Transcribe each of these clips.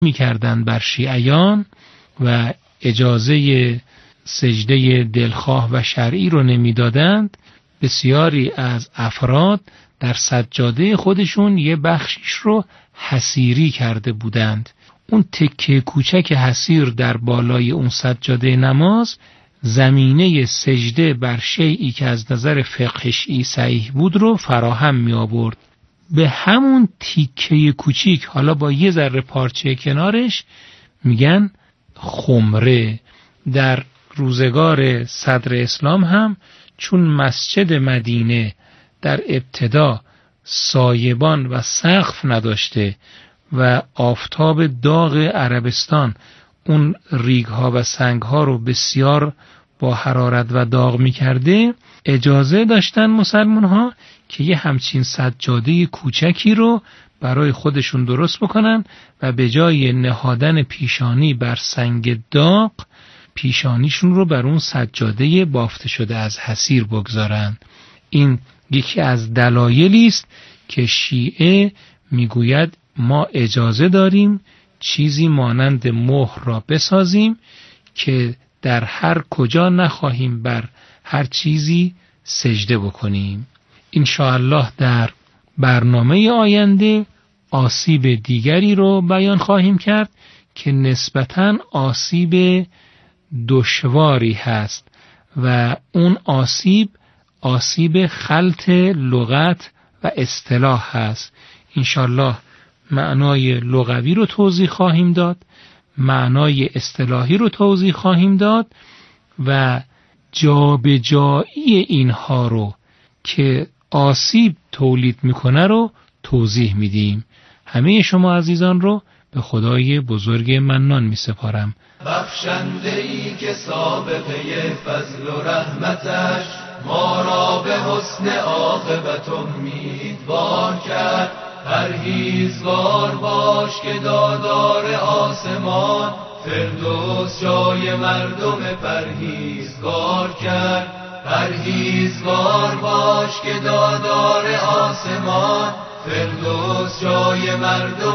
می‌کردند بر شیعیان و اجازه سجده دلخواه و شرعی رو نمیدادند، بسیاری از افراد در سجاده خودشون یه بخشیش رو حصیری کرده بودند. اون تکه کوچک حصیر در بالای اون سجاده نماز زمینه سجده بر شیئی که از نظر فقهی صحیح بود رو فراهم می آورد. به همون تیکه کوچیک، حالا با یه ذره پارچه کنارش، میگن خمره. در روزگار صدر اسلام هم چون مسجد مدینه در ابتدا سایبان و سقف نداشته و آفتاب داغ عربستان اون ریگ‌ها و سنگ‌ها رو بسیار با حرارت و داغ می‌کرده، اجازه داشتن مسلمان‌ها که یه همچین سجاده کوچکی رو برای خودشون درست بکنن و به جای نهادن پیشانی بر سنگ داغ، پیشانیشون رو بر اون سجاده بافته شده از حصیر بگذارن. این یکی از دلایلی است که شیعه میگوید ما اجازه داریم چیزی مانند مهر را بسازیم که در هر کجا نخواهیم بر هر چیزی سجده بکنیم. انشاءالله در برنامه آینده آسیب دیگری رو بیان خواهیم کرد که نسبتاً آسیب دشواری هست و اون آسیب خلط لغت و اصطلاح هست. انشاءالله معنای لغوی رو توضیح خواهیم داد، معنای اصطلاحی رو توضیح خواهیم داد و جابجایی اینها رو که آسیب تولید میکنه رو توضیح میدیم. همه شما عزیزان رو به خدای بزرگ منان میسپارم. بخشنده‌ای که سابقه فضل و رحمتش ما را به حسن عاقبت امیدوار کرد. پرهیزگار باش که دادار آسمان فردوس جای مردم پرهیزگار کرد. پرهیزگار باش که دادار آسمان فردوس جای مردم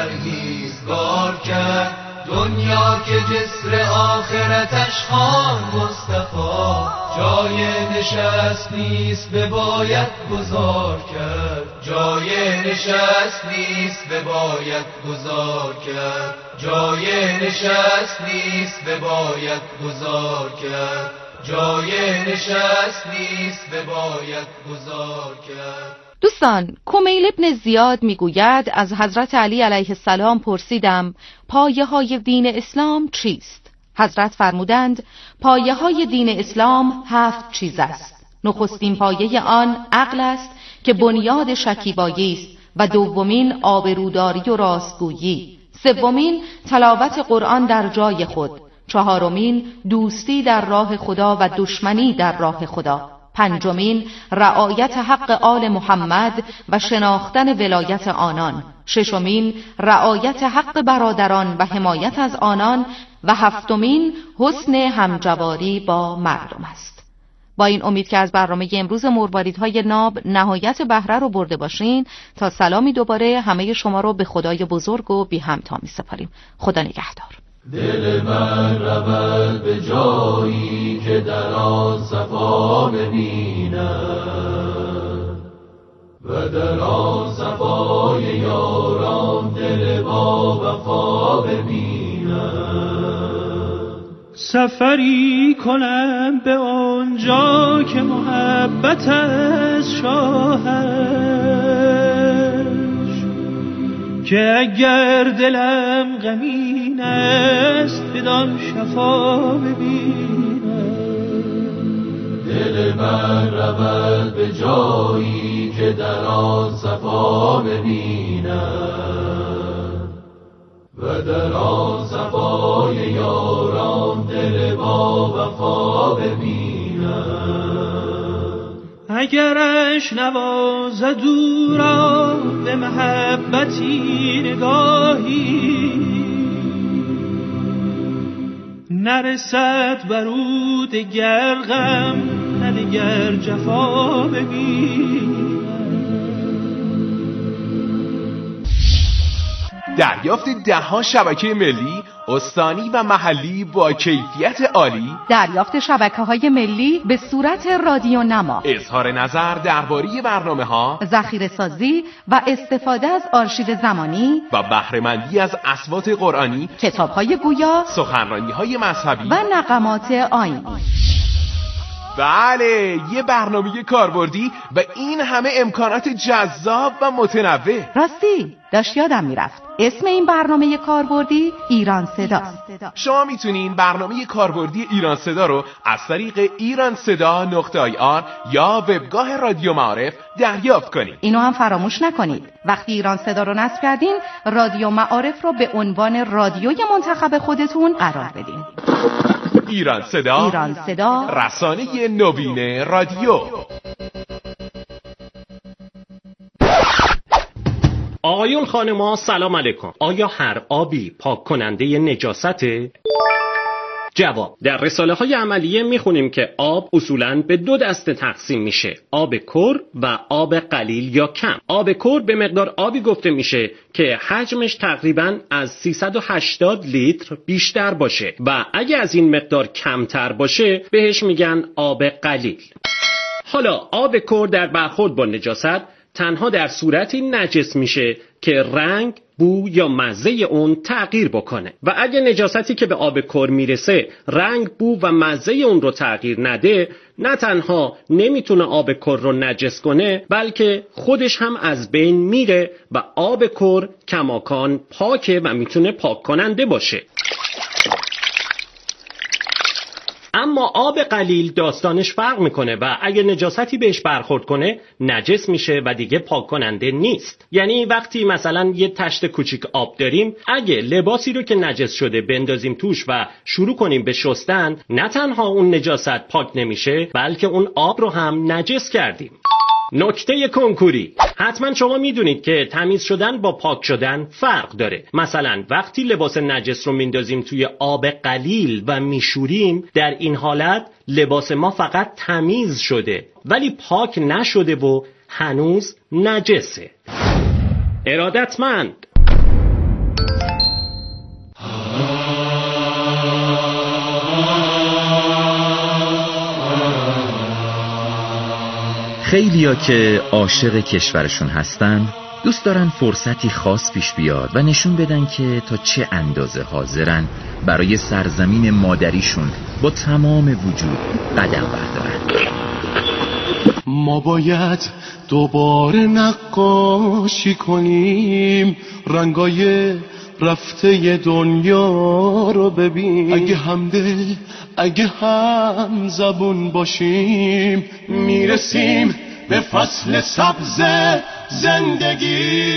پرهیزگار کرد. دنیا که جسر آخرتش خان مصطفی جای نشست نیست بباید گذار کرد. جای نشست نیست بباید گذار کرد. جای نشست نیست بباید گذار کرد. جای نشست نیست بباید گذار کرد. دوستان، کمیل ابن زیاد میگوید از حضرت علی علیه السلام پرسیدم پایه های دین اسلام چیست؟ حضرت فرمودند پایه های دین اسلام 7 چیز است. نخستین پایه آن عقل است که بنیاد شکیبایی است و دومین آبروداری و راستگویی، سومین تلاوت قرآن در جای خود، چهارمین دوستی در راه خدا و دشمنی در راه خدا، پنجمین رعایت حق آل محمد و شناختن ولایت آنان، ششمین رعایت حق برادران و حمایت از آنان و هفتمین حسن همجواری با مردم است. با این امید که از برنامه امروز مرواریدهای ناب نهایت بهره رو برده باشین، تا سلامی دوباره همه شما رو به خدای بزرگ و بی همتا می سپاریم. خدا نگهدار. دل من رود به جایی که در آن صفا ببینم و در آن صفای یاران دل با وفا ببینم. سفری کنم به آنجا که محبت از شاهش، که اگر دلم غمین است بدان شفا ببینم. دل من رود به جایی که در آن صفا ببینم و در آن صفای یاران دل با وفا ببینم. اگرش نوازد او را به محبتی نگاهی، نرسد بر او دگر غم نه دگر جفا ببینم. دریافت 10 شبکه ملی، استانی و محلی با کیفیت عالی، دریافت شبکه‌های ملی به صورت رادیو نما، اظهار نظر درباره برنامه‌ها، ذخیره سازی و استفاده از آرشیو زمانی و بهره‌مندی از اصوات قرآنی، کتاب‌های گویا، سخنرانی‌های مذهبی و نغمات آیینی. بله، یه برنامه کاربردی و این همه امکانات جذاب و متنوع. راستی داشت یادم میرفت، اسم این برنامه کاربردی ایران صداست. شما میتونین برنامه کاربردی ایران صدا رو از طریق ایرانصدا.ir یا وبگاه رادیو معارف دریافت کنید. اینو هم فراموش نکنید، وقتی ایران صدا رو نصب کردین، رادیو معارف رو به عنوان رادیوی منتخب خودتون قرار بدین. ایران صدا، رسانه نوین رادیو. آقایون خانما سلام علیکم. آیا هر آبی پاک کننده نجاسته؟ جواب: در رساله های عملیه میخونیم که آب اصولاً به 2 دسته تقسیم میشه: آب کر و آب قلیل یا کم. آب کر به مقدار آبی گفته میشه که حجمش تقریباً از 380 لیتر بیشتر باشه و اگه از این مقدار کمتر باشه بهش میگن آب قلیل. حالا آب کر در برخورد با نجاست تنها در صورتی نجس میشه که رنگ، بو یا مزه اون تغییر بکنه و اگه نجاستی که به آب کر میرسه رنگ، بو و مزه اون رو تغییر نده، نه تنها نمیتونه آب کر رو نجس کنه بلکه خودش هم از بین میره و آب کر کماکان پاکه و میتونه پاک کننده باشه. اما آب قلیل داستانش فرق میکنه و اگه نجاستی بهش برخورد کنه نجس میشه و دیگه پاک کننده نیست. یعنی وقتی مثلا یه تشت کوچیک آب داریم، اگه لباسی رو که نجس شده بندازیم توش و شروع کنیم به شستن، نه تنها اون نجاست پاک نمیشه بلکه اون آب رو هم نجس کردیم. نکته کنکوری: حتما شما میدونید که تمیز شدن با پاک شدن فرق داره. مثلا وقتی لباس نجس رو میندازیم توی آب قلیل و میشوریم، در این حالت لباس ما فقط تمیز شده ولی پاک نشده و هنوز نجسه. ارادتمند. خیلیا که عاشق کشورشون هستن دوست دارن فرصتی خاص پیش بیاد و نشون بدن که تا چه اندازه حاضرن برای سرزمین مادریشون با تمام وجود قدم بردارن. ما باید دوباره نقاشی کنیم، رنگای رفته دنیا رو ببین. اگه همدل، اگه هم زبون باشیم، میرسیم به فصل سبز زندگی.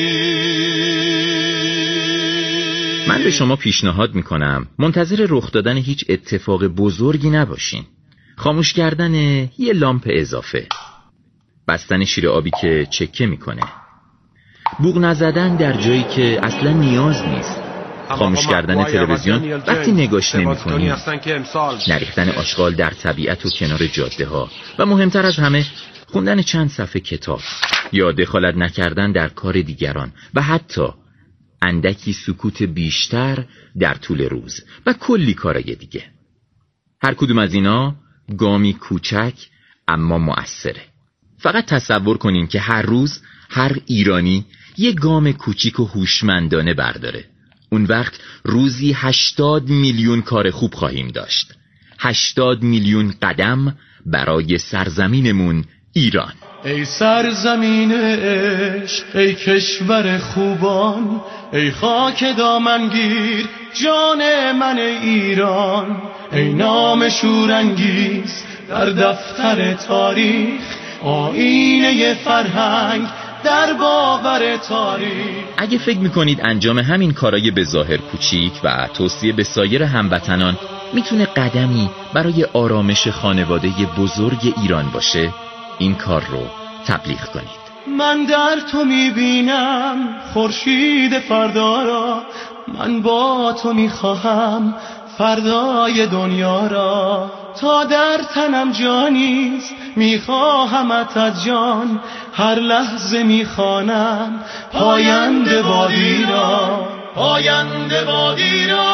من به شما پیشنهاد میکنم منتظر رخ دادن هیچ اتفاق بزرگی نباشین. خاموش کردن یه لامپ اضافه، بستن شیر آبی که چکه میکنه، بوق نزدن در جایی که اصلا نیاز نیست، خاموش کردن تلویزیون وقتی نگاش نمی‌کنی، نریختن آشغال در طبیعت و کنار جاده ها و مهمتر از همه خوندن چند صفحه کتاب یا دخالت نکردن در کار دیگران و حتی اندکی سکوت بیشتر در طول روز و کلی کارای دیگه. هر کدوم از اینا گامی کوچک اما مؤثره. فقط تصور کنین که هر روز هر ایرانی یه گام کوچیک و هوشمندانه برداره. اون وقت روزی 80 میلیون کار خوب خواهیم داشت. 80 میلیون قدم برای سرزمینمون ایران. ای سرزمین عشق، ای کشور خوبان، ای خاک دامنگیر جان من ایران، ای نام شورانگیز در دفتر تاریخ، آینه فرهنگ در باور تاریخ. اگه فکر میکنید انجام همین کارای به ظاهر کوچیک و توصیه به سایر هموطنان میتونه قدمی برای آرامش خانواده بزرگ ایران باشه، این کار رو تبلیغ کنید. من در تو میبینم خورشید فردا را، من با تو میخواهم فردای دنیا را، تا در تنم جانیست میخواهمت از جان، هر لحظه میخوانم پاینده بادی را، پاینده باد ایران.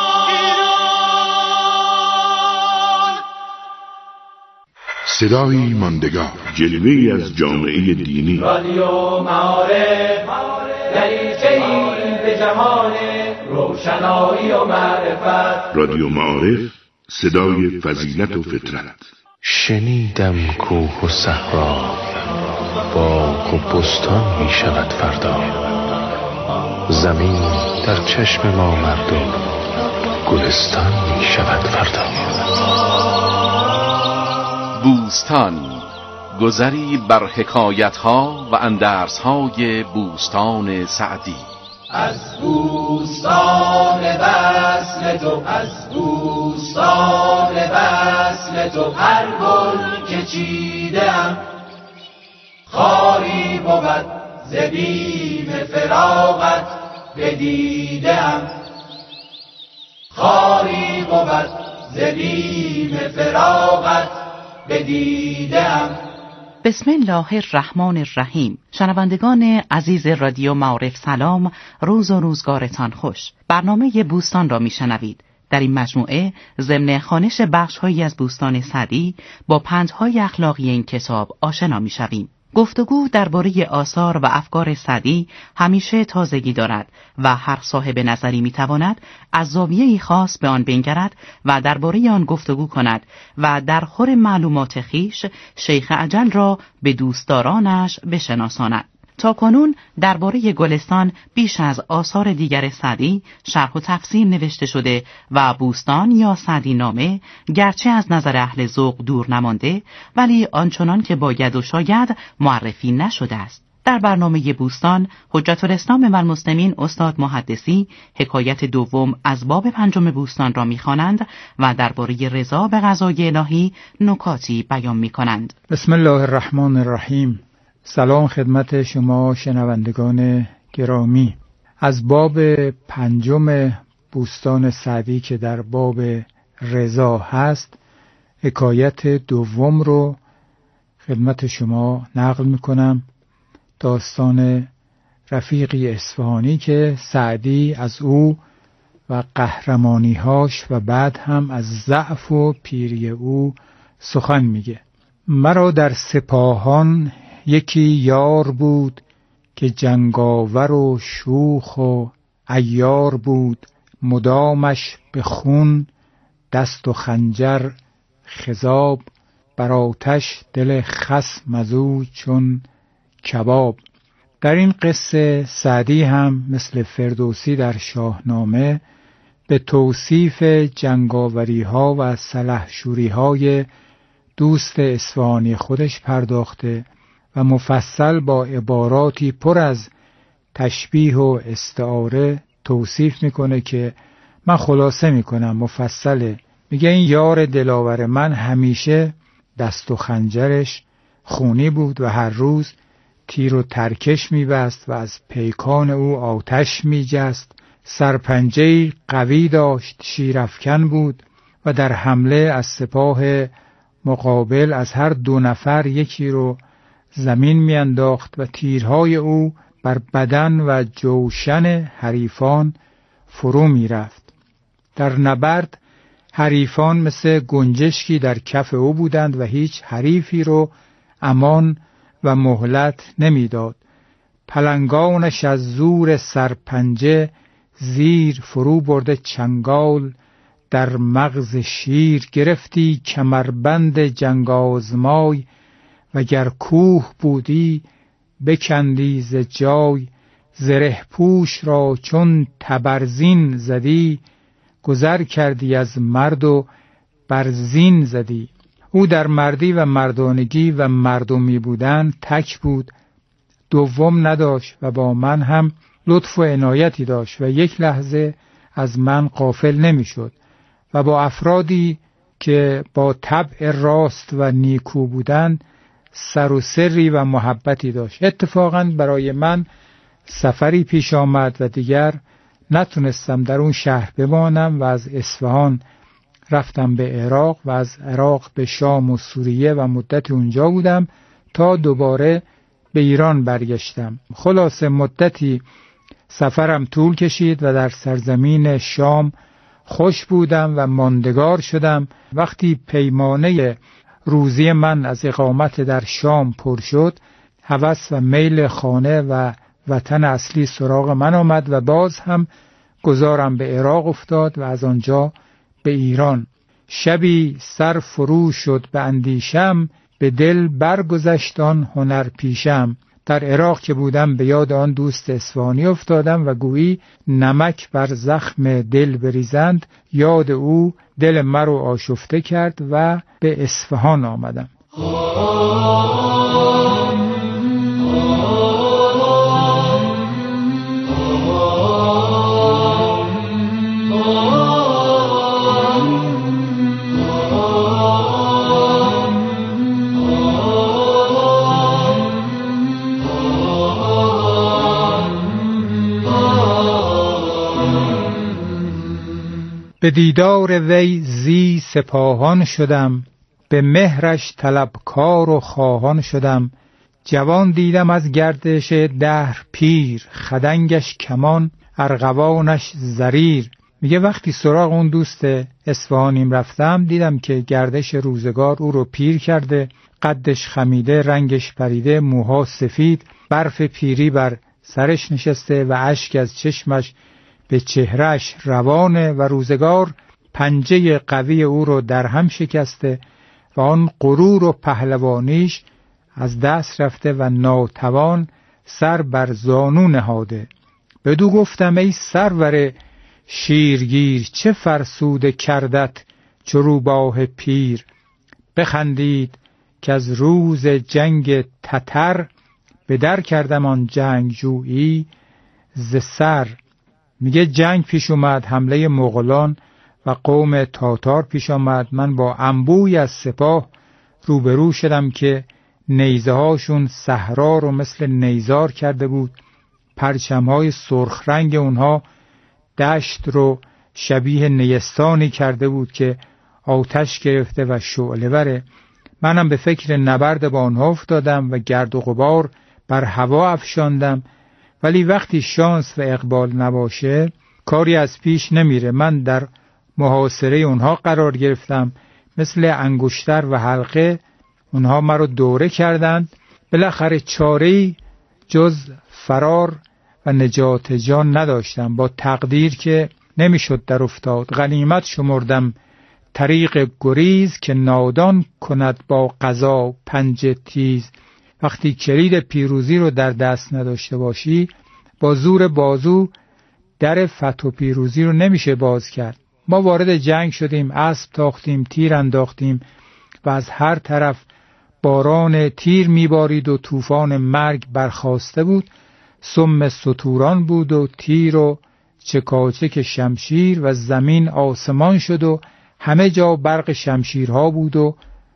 صدایی ماندگار، جلوه‌ای از جامعه دینی. رادیو معارف دریچه‌ای به جهان روشنایی و معرفت. رادیو معارف، صدای فضیلت و فطرت. شنیدم کوه و صحرا باغ و بستان می شود فردا. زمین در چشم ما مردم گلستان می شود فردا. بوستان، گذری بر حکایت‌ها و اندرس‌های بوستان سعدی. از بوستان وصل تو، از بوستان وصل تو، هر گل که چیدم خاری بود ز بیم فراقت بدیدم. خاری بود ز بیم فراقت بدیدم. بسم الله الرحمن الرحیم. شنوندگان عزیز رادیو معارف سلام، روز و روزگارتان خوش. برنامه بوستان را میشنوید. در این مجموعه ضمن خوانش بخش‌هایی از بوستان سعدی با پندهای اخلاقی این کتاب آشنا میشویم. گفتگو درباره آثار و افکار سعدی همیشه تازگی دارد و هر صاحب نظری میتواند از زاویه‌ای خاص به آن بنگرد و درباره آن گفتگو کند و در خور معلومات خیش شیخ اجل را به دوستدارانش بشناساند. تاکنون درباره گلستان بیش از آثار دیگر سعدی شرح و تفسیر نوشته شده و بوستان یا سعدی نامه گرچه از نظر اهل ذوق دور نمانده ولی آنچنان که باید و شاید معرفی نشده است. در برنامه بوستان حجت الاسلام و المسلمین استاد محدثی حکایت دوم از باب پنجم بوستان را می‌خوانند و درباره رضا به قضای الهی نکاتی بیان می‌کنند. بسم الله الرحمن الرحیم. سلام خدمت شما شنوندگان گرامی. از باب پنجم بوستان سعدی که در باب رضا هست حکایت دوم رو خدمت شما نقل میکنم. داستان رفیقی اصفهانی که سعدی از او و قهرمانی‌هاش و بعد هم از ضعف و پیری او سخن میگه. مرا در سپاهان یکی یار بود که جنگاور و شوخ و عیار بود. مدامش به خون دست و خنجر خضاب، بر آتش دل خصم ازو چون کباب. در این قصه سعدی هم مثل فردوسی در شاهنامه به توصیف جنگاوری ها و سلحشوری های دوست اصفهانی خودش پرداخته و مفصل با عباراتی پر از تشبیه و استعاره توصیف میکنه که من خلاصه میکنم مفصله. میگه این یار دلاور من همیشه دست و خنجرش خونی بود و هر روز تیر و ترکش میبست و از پیکان او آتش میجست. سرپنجه‌ای قوی داشت، شیرافکن بود و در حمله از سپاه مقابل از هر دو نفر یکی رو زمین میانداخت و تیرهای او بر بدن و جوشن حریفان فرو میرفت. در نبرد حریفان مثل گنجشکی در کف او بودند و هیچ حریفی رو امان و مهلت نمیداد. پلنگانش از زور سرپنجه زیر فرو برده چنگال در مغز شیر. گرفتی کمربند جنگ آزمای وگر کوه بودی بکندی ز جای. زره پوش را چون تبرزین زدی گذر کردی از مرد و برزین زدی. او در مردی و مردانگی و مردمی بودن تک بود، دوم نداشت و با من هم لطف و عنایتی داشت و یک لحظه از من غافل نمیشد و با افرادی که با طبع راست و نیکو بودند سر و سری و محبتی داشت. اتفاقاً برای من سفری پیش آمد و دیگر نتونستم در اون شهر بمانم و از اصفهان رفتم به عراق و از عراق به شام و سوریه و مدتی اونجا بودم تا دوباره به ایران برگشتم. خلاصه مدتی سفرم طول کشید و در سرزمین شام خوش بودم و ماندگار شدم. وقتی پیمانه روزی من از اقامت در شام پر شد، هوس و میل خانه و وطن اصلی سراغ من آمد و باز هم گذارم به عراق افتاد و از آنجا به ایران. شبی سر فرو شد به اندیشم، به دل برگذشت آن هنر پیشم. در عراق که بودم به یاد آن دوست اصفهانی افتادم و گویی نمک بر زخم دل بریزند، یاد او دل مرا آشفته کرد و به اصفهان آمدم. به دیدار وی زی سپاهان شدم، به مهرش طلبکار و خواهان شدم. جوان دیدم از گردش دهر پیر، خدنگش کمان ارغوانش زریر. میگه وقتی سراغ اون دوست اصفهانیم رفتم، دیدم که گردش روزگار او رو پیر کرده، قدش خمیده، رنگش پریده، موها سفید، برف پیری بر سرش نشسته و اشک از چشمش به چهرهش روانه و روزگار پنجه قوی او رو در هم شکسته و آن غرور و پهلوانیش از دست رفته و ناتوان سر بر زانو نهاده. بدو گفتم ای سرور شیرگیر، چه فرسوده کردت چو روباه پیر. بخندید که از روز جنگ تتر، به در کردم آن جنگ جویی ز سر. میگه جنگ پیش اومد، حمله مغولان و قوم تاتار پیش آمد. من با انبوی از سپاه روبرو شدم که نیزه هاشون صحرا رو مثل نیزار کرده بود، پرچمهای سرخ رنگ اونها دشت رو شبیه نیستانی کرده بود که آتش گرفته و شعله بره. منم به فکر نبرد با آنها افتادم و گرد و غبار بر هوا افشاندم، ولی وقتی شانس و اقبال نباشه کاری از پیش نمیره. من در محاصره اونها قرار گرفتم، مثل انگشتر و حلقه اونها مرا دوره کردند. بالاخره چاره‌ای جز فرار و نجات جان نداشتم. با تقدیر که نمیشد در افتاد، غنیمت شمردم طریق گریز، که نادان کند با قضا پنجه تیز. وقتی کلید پیروزی رو در دست نداشته باشی، با زور بازو در فتح و پیروزی رو نمیشه باز کرد. ما وارد جنگ شدیم، اسب تاختیم، تیر انداختیم و از هر طرف باران تیر میبارید و طوفان مرگ برخاسته بود. سم ستوران بود و تیر و چکاچک شمشیر و زمین آسمان شد و همه جا برق شمشیرها بود و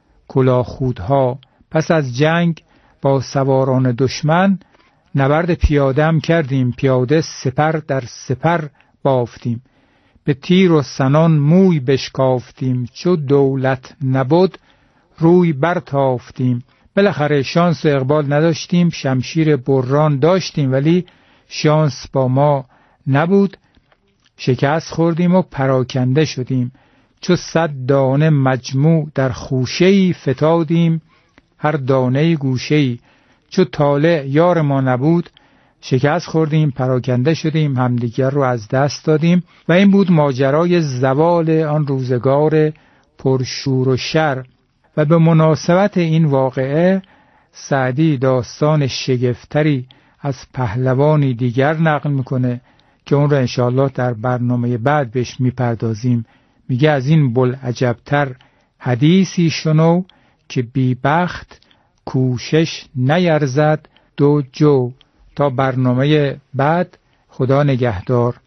کلاهخودها. پس از جنگ با سواران دشمن نبرد پیاده‌ام کردیم، پیاده سپر در سپر بافتیم، به تیر و سنان موی بشکافتیم، چو دولت نبود روی برتافتیم. بالاخره شانس و اقبال نداشتیم، شمشیر بران داشتیم ولی شانس با ما نبود. شکست خوردیم و پراکنده شدیم، چو 100 دانه مجموع در خوشه‌ای فتادیم، هر دانه گوشه‌ای. چو طالع یار ما نبود، شکست خوردیم، پراکنده شدیم، همدیگر رو از دست دادیم. و این بود ماجرای زوال آن روزگار پرشور و شر. و به مناسبت این واقعه سعدی داستان شگفتری از پهلوانی دیگر نقل میکنه که اون رو انشاءالله در برنامه بعد بهش میپردازیم. میگه از این بلعجبتر حدیثی شنو، که بی بخت کوشش نیرزد دو جو. تا برنامه بعد، خدا نگهدار.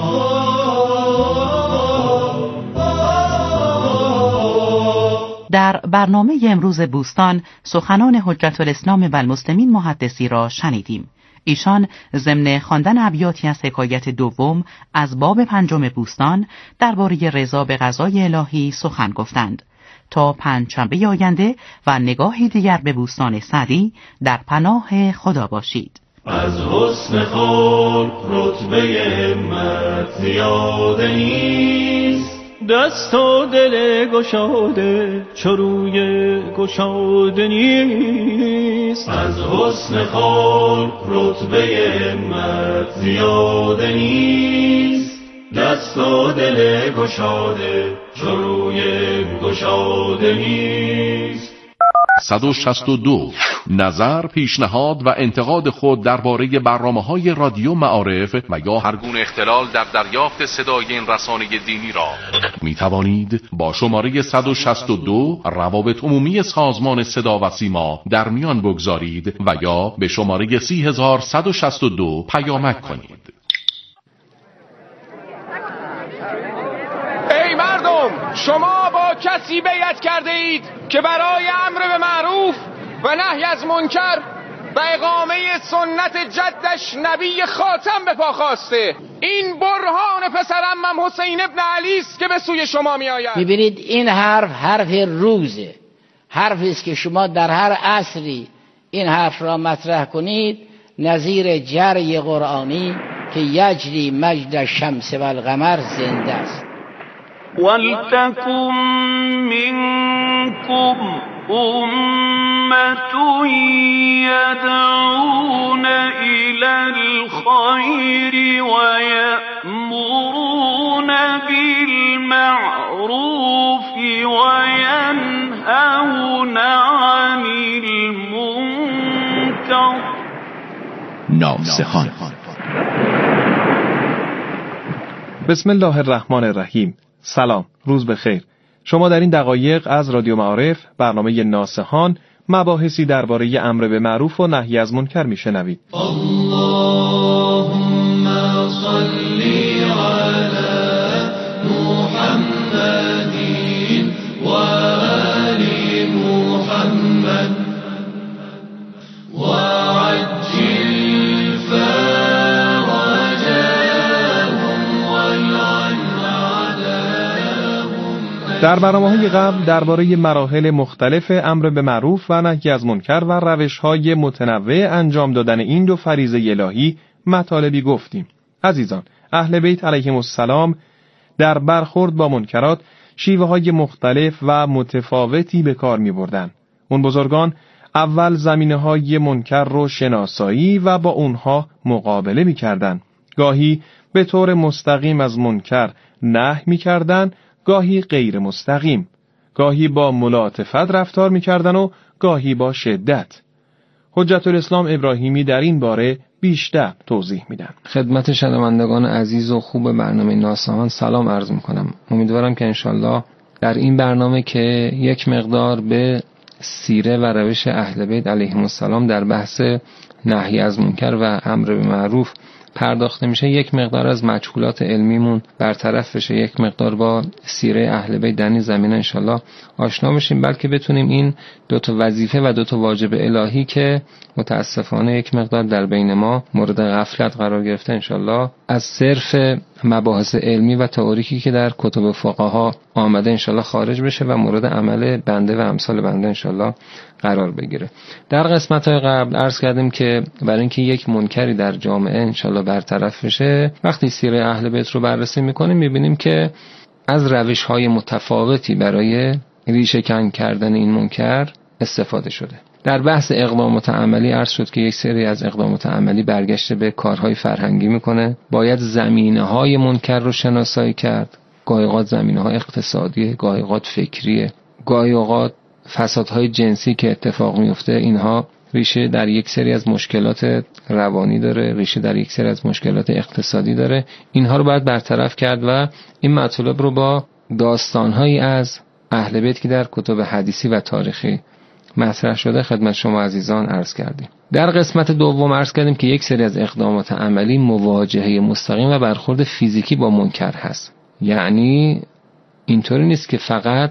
در برنامه امروز بوستان سخنان حجت الاسلام و المسلمین محدثی را شنیدیم. ایشان ضمن خواندن ابیاتی از حکایت دوم از باب 5 بوستان درباره رضا به قضای الهی سخن گفتند. تا پنجشنبه آینده و نگاهی دیگر به بوستان سعدی، در پناه خدا باشید. از حسن خلق رتبه همت زیاده نیست. دست و دل گشاده چو روی گشاده نیست. از حسن خلق رتبه همت زیاده نیست. دست و دل گشاده چو روی گشاده نیست. 162. نظر، پیشنهاد و انتقاد خود درباره برنامه‌های رادیو معارف و یا هر گونه اختلال در دریافت صدای این رسانه دینی را می توانید با شماره 162 روابط عمومی سازمان صدا و سیما در میان بگذارید و یا به شماره 3162 پیامک کنید. ای مردم، شما با کسی بیعت کرده اید که برای امر به معروف و نهی از منکر و اقامه سنت جدش نبی خاتم به پا خواسته. این برهان پسرعمم حسین ابن علی است که به سوی شما می آید. می‌بینید این حرف روزه، حرفی است که شما در هر عصری این حرف را مطرح کنید نظیر جری قرآنی که یجری مجد الشمس و القمر زنده است. ولتکن منکم امة یدعون الی الخیر و یأمرون بالمعروف و ینهون عن المنکر. ناصحان. بسم الله الرحمن الرحیم. سلام، روز بخیر. شما در این دقایق از رادیو معارف برنامه ناصحان مباحثی درباره امر به معروف و نهی از منکر میشنوید. اللهم صل علی محمد و آل محمد و عجل در برنامه‌های قبل درباره مراحل مختلف امر به معروف و نهی از منکر و روش‌های متنوع انجام دادن این دو فریضه الهی مطالبی گفتیم. عزیزان، اهل بیت علیهم السلام در برخورد با منکرات شیوه‌های مختلف و متفاوتی به کار می‌بردند. اون بزرگان اول زمینه‌های منکر رو شناسایی و با اونها مقابله می‌کردند. گاهی به طور مستقیم از منکر نهی می‌کردند، گاهی غیر مستقیم، گاهی با ملاطفت رفتار می‌کردند و گاهی با شدت. حجت الاسلام ابراهیمی در این باره بیشتر توضیح میدن. خدمت شنوندگان عزیز و خوب برنامه ناصحان سلام عرض میکنم. امیدوارم که انشالله در این برنامه که یک مقدار به سیره و روش اهل بیت علیهم السلام در بحث نهی از منکر و امر به معروف پرداخته میشه، یک مقدار از مجهولات علمیمون برطرف بشه، یک مقدار با سیره اهل بیت در این زمینه انشالله آشنا بشیم، بلکه بتونیم این دوتا وظیفه و دوتا واجب الهی که متاسفانه یک مقدار در بین ما مورد غفلت قرار گرفته انشالله از صرف مباحث علمی و تئوریکی که در کتب فقها آمده انشالله خارج بشه و مورد عمل بنده و امثال بنده انشالله قرار بگیره. در قسمت‌های قبل عرض کردیم که برای اینکه یک منکری در جامعه انشالله برطرف بشه، وقتی سیره اهل بیت رو بررسی می‌کنیم می‌بینیم که از روش‌های متفاوتی برای ریشه‌کن کردن این منکر استفاده شده. در بحث اقدامات عملی عرض شد که یک سری از اقدامات عملی برگشته به کارهای فرهنگی میکنه. باید زمینه‌های منکر رو شناسایی کرد. گاهی اوقات زمینه‌های اقتصادیه، گاهی اوقات فکریه، گاهی اوقات فسادهای جنسی که اتفاق میفته، اینها ریشه در یک سری از مشکلات روانی داره، ریشه در یک سری از مشکلات اقتصادی داره. اینها رو باید برطرف کرد و این مطالب رو با داستان‌هایی از اهل بیت که در کتب حدیثی و تاریخی مطرح شده خدمت شما عزیزان عرض کردیم. در قسمت دوم عرض کردیم که یک سری از اقدامات عملی مواجهه مستقیم و برخورد فیزیکی با منکر هست. یعنی اینطوری نیست که فقط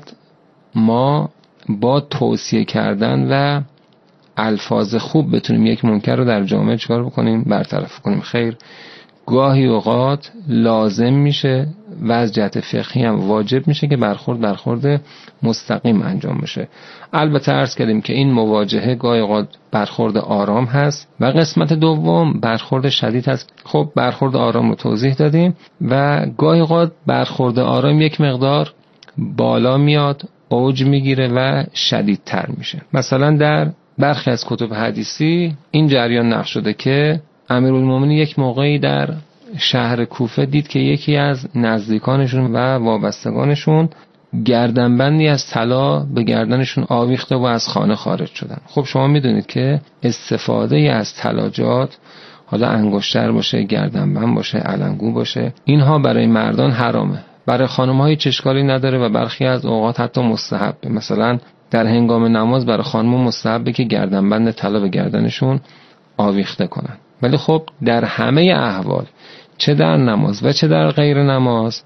ما با توصیه کردن و الفاظ خوب بتونیم یک منکر رو در جامعه چکار بکنیم، برطرف کنیم. خیر، گاهی اوقات لازم میشه و از جهت فقهی هم واجب میشه که برخورد مستقیم انجام بشه. البته عرض کردیم که این مواجهه گاهی اوقات برخورد آرام هست و قسمت دوم برخورد شدید هست. خب برخورد آرام رو توضیح دادیم و گاهی اوقات برخورد آرام یک مقدار بالا میاد، اوج میگیره و شدیدتر میشه. مثلا در برخی از کتب حدیثی این جریان نقل شده که امیرالمومنین یک موقعی در شهر کوفه دید که یکی از نزدیکانشون و وابستگانشون گردنبندی از طلا به گردنشون آویخته و از خانه خارج شدن. خب شما میدونید که استفاده از طلاجات، حالا انگشتر باشه، گردنبند باشه، علنگو باشه، اینها برای مردان حرامه. برای خانم‌ها هیچ اشکالی نداره و برخی از اوقات حتی مستحبه. مثلا در هنگام نماز برای خانم‌ها مستحبه که گردنبند طلا به گردنشون آویخته کنن. ولی خب در همه احوال، چه در نماز و چه در غیر نماز،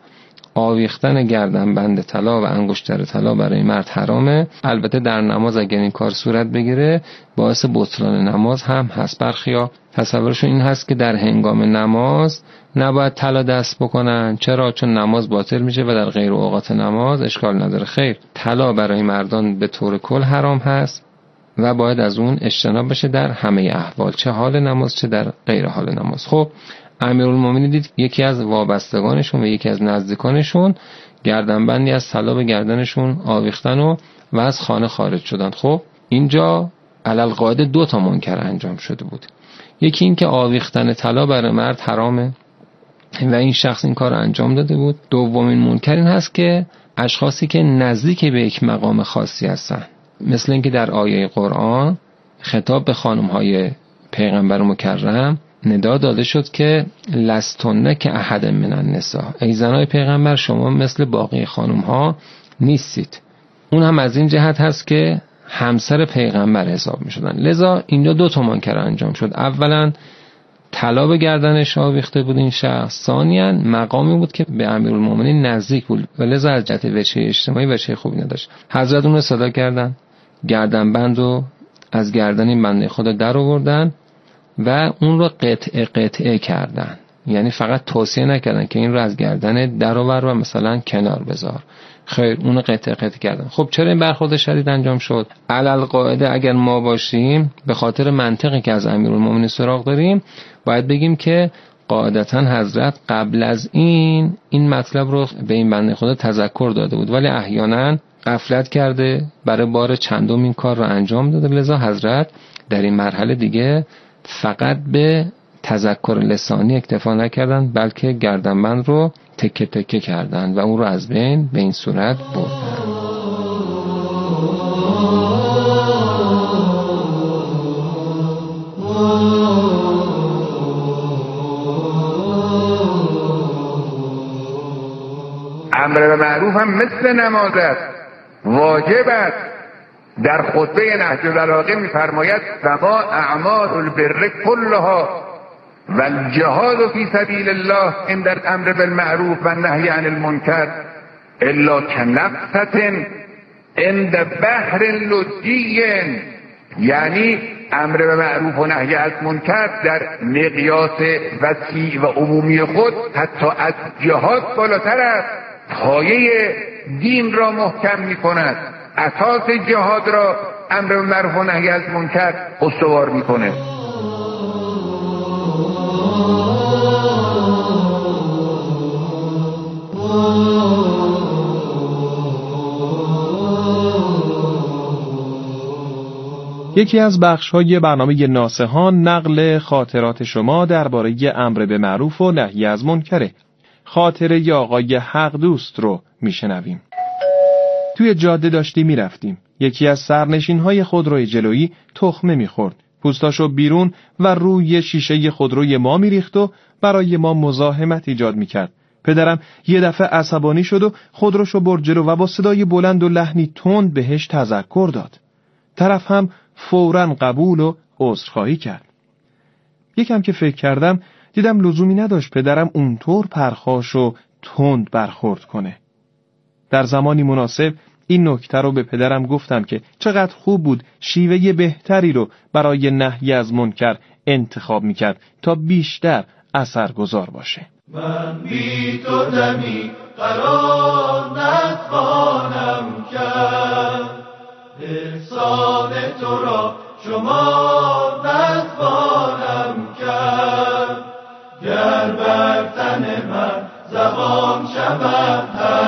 آویختن گردنبند طلا و انگشتر طلا برای مرد حرامه. البته در نماز اگر این کار صورت بگیره باعث بطلان نماز هم هست. برخیا تصورشون این هست که در هنگام نماز نباید طلا دست بکنن. چرا؟ چون نماز باطل میشه و در غیر اوقات نماز اشکال نداره. خیر، طلا برای مردان به طور کل حرام هست و باید از اون اجتناب بشه در همه احوال، چه حال نماز چه در غیر حال نماز. خب امیرالمومنین دید یکی از وابستگانشون و یکی از نزدیکانشون گردنبندی از طلا به گردنشون آویختن و از خانه خارج شدن. خب اینجا علالقاعده 2 تا منکر انجام شده بود. یکی این که آویختن طلا برای مرد حرامه و این شخص این کار انجام داده بود. دومین منکر این هست که اشخاصی که نزدیک به یک مقام خاصی هستن، مثل اینکه در آیه قرآن خطاب به خانم‌های پیغمبر مکرم ندا داده شد که لستن که احد من النساء، ای زنای پیغمبر شما مثل باقی خانم‌ها نیستید. اون هم از این جهت هست که همسر پیغمبر حساب می شدن. لذا اینجا 2 تا منکر انجام شد. اولا طلا به گردنش آویخته بود این شخص، ثانیاً مقامی بود که به امیرالمومنین نزدیک بود و لذا از جهت وجه اجتماعی وجه خوبی نداشت. حضرت اون رو صدا کردن، گردنبند رو از گردن این بنده خدا در آوردن و اون رو قطعه کردن. یعنی فقط توصیه نکردن که این رو از گردن در آور و مثلا کنار بذار، خیر، اون رو قطعه کردن. خب چرا این برخورد شدید انجام شد؟ علالقاعده اگر ما باشیم به خاطر منطقی که از امیرالمومنین سراغ داریم باید بگیم که قاعدتاً حضرت قبل از این مطلب رو به این بنده خدا تذکر داده بود، ولی احیانا غفلت کرده، برای بار چندم این کار رو انجام داده. لذا حضرت در این مرحله دیگه فقط به تذکر لسانی اکتفا نکردن، بلکه گردنبند رو تکه تکه کردن و اون رو از بین به این صورت بردن. امر به معروف هم مثل نماز است، واجب است. در خطبه نهج البلاغه می‌فرماید و اعمال البر كلها والجهاد فی سبیل الله عند الامر بالمعروف و النهی عن المنکر الا کنفسة عند بحر لجی. یعنی امر به معروف و نهی از منکر در مقیاس وسیع و عمومی خود حتی از جهاد بالاتر است. پایه دین را محکم می‌کند، اساس جهاد را امر به معروف و نهی از منکر استوار می‌کند. یکی از بخش‌های برنامه ناصحان نقل خاطرات شما درباره امر به معروف و نهی از منکره. خاطره آقای حق دوست رو میشنویم. توی جاده داشتیم میرفتیم. یکی از سرنشین‌های خودروی جلویی تخمه میخورد. پوستاشو بیرون و روی شیشه خودروی ما میریخت و برای ما مزاحمت ایجاد میکرد. پدرم یه دفعه عصبانی شد و خودروشو برد جلو و با صدای بلند و لحنی تند بهش تذکر داد. طرف هم فوراً قبول و عذرخواهی کرد. یکم که فکر کردم دیدم لزومی نداشت پدرم اونطور پرخاش و تند برخورد کنه. در زمانی مناسب این نکته رو به پدرم گفتم که چقدر خوب بود شیوه بهتری رو برای نهی از منکر انتخاب میکرد تا بیشتر اثرگذار باشه. من بی تو دمی قرار نتوانم کرد، احسان تو را شمار نتوانم کرد. گر بر تن من زبان شود